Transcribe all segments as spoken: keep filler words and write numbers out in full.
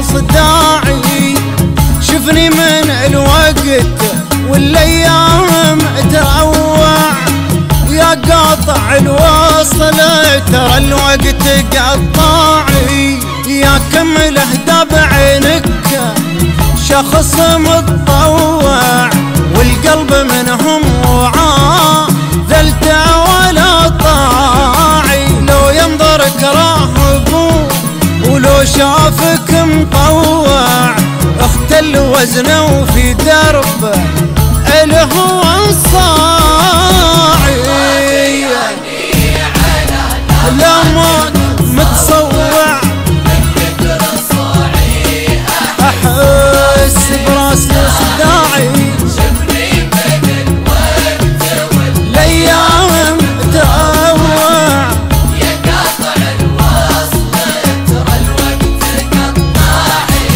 صداعي. شفني من الوقت والايام تروع، يا قاطع الوصل ترى الوقت قطاعي. يا كمل اهدى بعينك شخص متطوع، والقلب منهم وعاه ذلته ولا طاعي. لو ينظرك راهب ولو شافك مطوع، اختل وزنه وفي درب الهوى الصاعي. لا ما متصوع احس براسي صداعي. الايام تروع يا قاطع الوصل ترى الوقت قطاعي.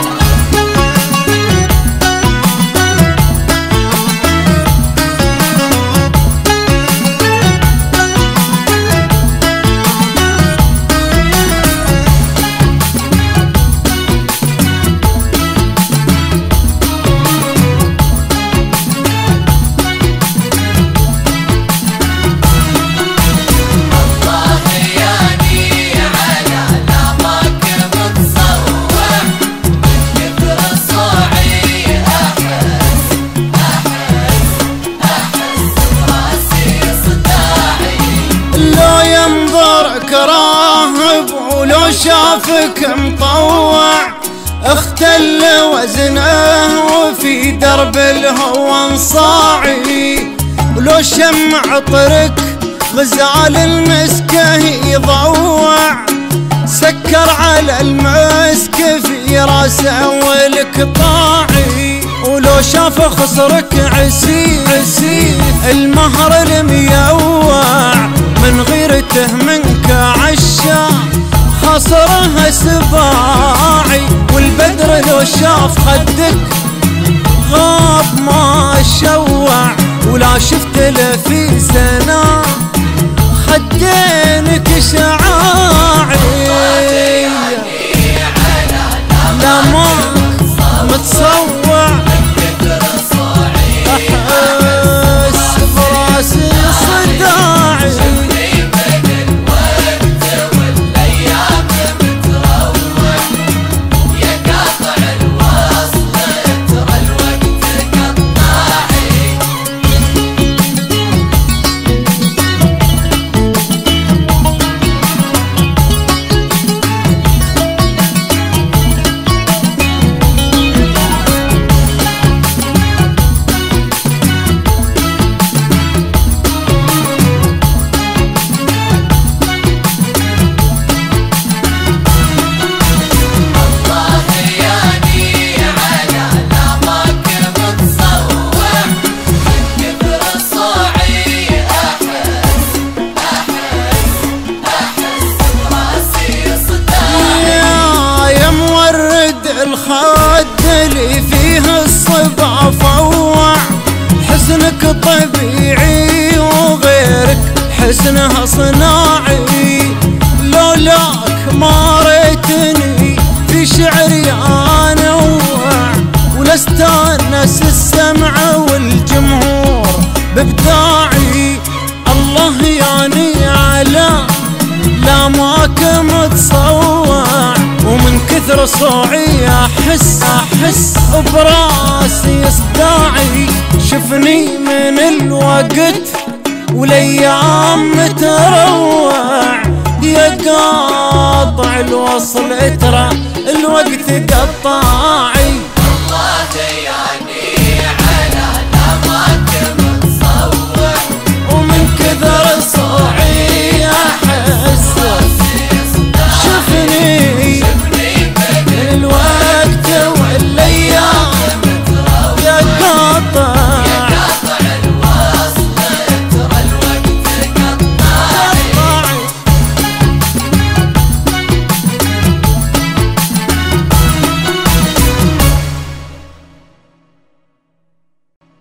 راهب ولو شافك مطوع، اختل وزنه وفي درب الهوى انصاعي. ولو شمع طرك غزال المسكه يضوع، سكر على المسك في راسه والقطاعي. ولو شاف خصرك عسيف عسيف المهر الميوع، من غيرته منك عشا خصره سباعي. والبدر لو شاف خدك غاب ما شوع، ولا شفت له في سنة خدينك شعاعي. لا ما متصوع احس براسي صداعي. الخد اللي فيه الصبع فوع، حسنك طبيعي وغيرك حسنها صناعي. لولاك ما ريتني في شعري انوع، ولاستانس السمع والجمهور بابداعي. الله ياني على لا ماك متصوع، ومن كثر صوعي احس احس براسي صداعي. شفني من الوقت والايام تروع، يا قاطع الوصل ترى الوقت قطاعي.